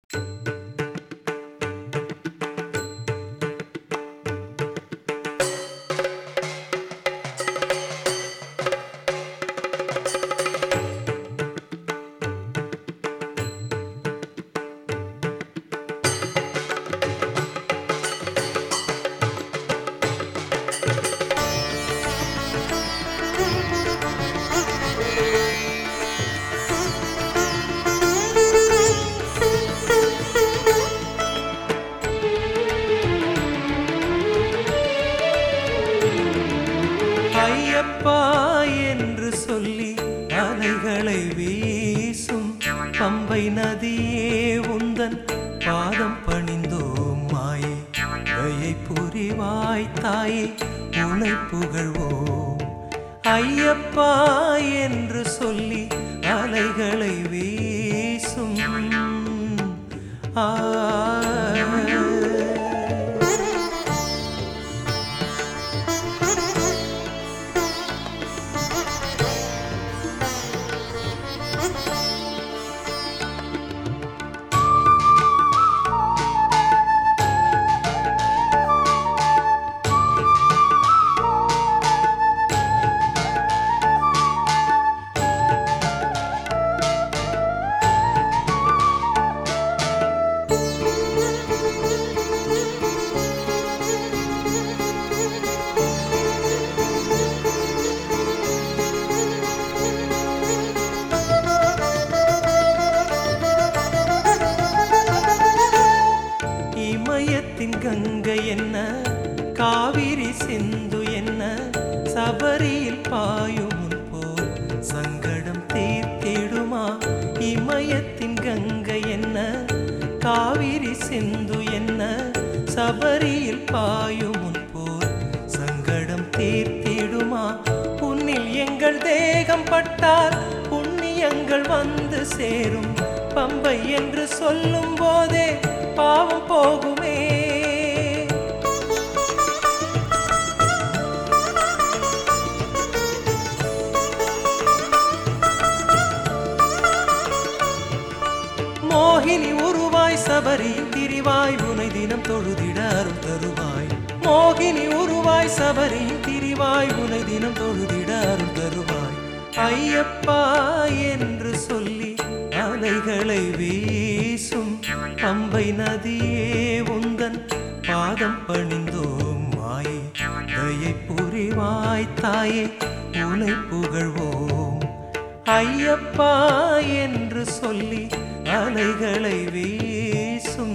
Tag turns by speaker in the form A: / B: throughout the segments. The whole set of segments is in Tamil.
A: ஐயப்பா என்று சொல்லி அலைகளை வீசும் பம்பை நதியே உந்தன் பாதம் பணிந்தோம் மாயே தயை புரிவாய் தாயே உனை புகழ்வோம். ஐயப்பா என்று சொல்லி அலைகளை வீசும் கங்கை என்ன காவிரி சிந்து என்ன சபரியில் பாயும் போல் சங்கடம் தீர்த்திடுமா. இமயத்தின் கங்கை என்ன காவிரி சிந்து என்ன சபரியில் பாயும் போல் சங்கடம் தீர்த்திடுமா. உன்னில் எங்கள் தேகம் பட்டால் புண்ணியங்கள் வந்து சேரும். பம்பை என்று சொல்லும் போதே பாவம் போகுமே. மோகினி உருவாய் சபரியில் திரிவாய் உனை தினம் தொழுதிட அருள் தருவாய். மோகினி உருவாய் சபரியில் திரிவாய் உனை தினம் தொழுதிட அருள் தருவாய். ஐயப்பா என்று சொல்லி அலைகளை வீசும் பம்பை நதியே உந்தன் பாதம் பணிந்தோம் மாயே தயை புரிவாய் தாயே உனை புகழ்வோம். ஐயப்பா என்று சொல்லி அலைகளை வீசும்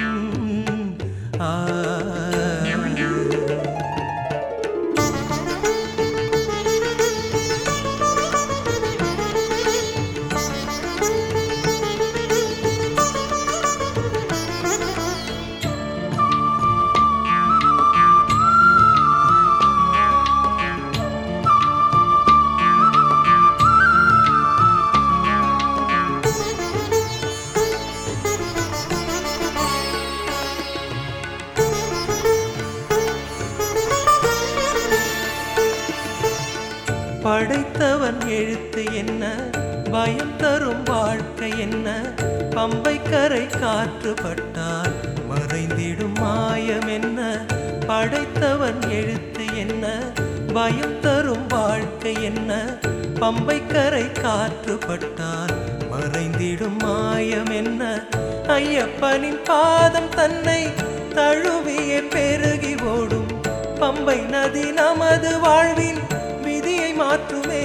A: படைத்தவன் எழுத்து என்ன பயம் தரும் வாழ்க்கை என்ன. பம்பை கரை காற்று பட்டால் மறைந்திடும் மாயம் என்ன. படைத்தவன் எழுத்து என்ன பயம் தரும் வாழ்க்கை என்ன. பம்பை கரை காற்று பட்டால் மறைந்திடும் மாயம் என்ன. ஐயப்பனின் பாதம் தன்னை தழுவியே பெருகி ஓடும் பம்பை நதி நமது வாழ்வில் விதியை மாற்றுமே.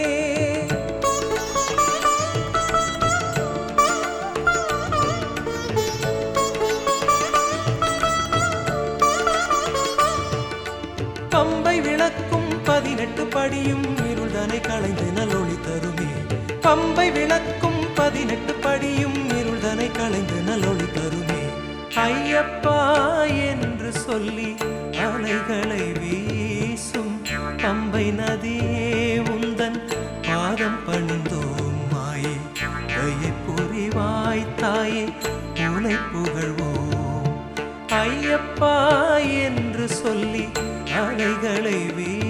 A: பம்பை விளக்கும் 18 படியும் இருள்தனை களைந்து நல்லொளி தருமே. பம்பை விளக்கும் 18 படியும் இருள்தனை களைந்து நல்லொளி தருமே. ஐயப்பா என்று சொல்லி அலைகளை வீசும் பம்பை நதியே உந்தன் பாதம் பணிந்தோம் மாயே தயை புரிவாய் தாயே உனை புகழ்வோம். ஐயப்பா என்று சொல்லி அலைகளை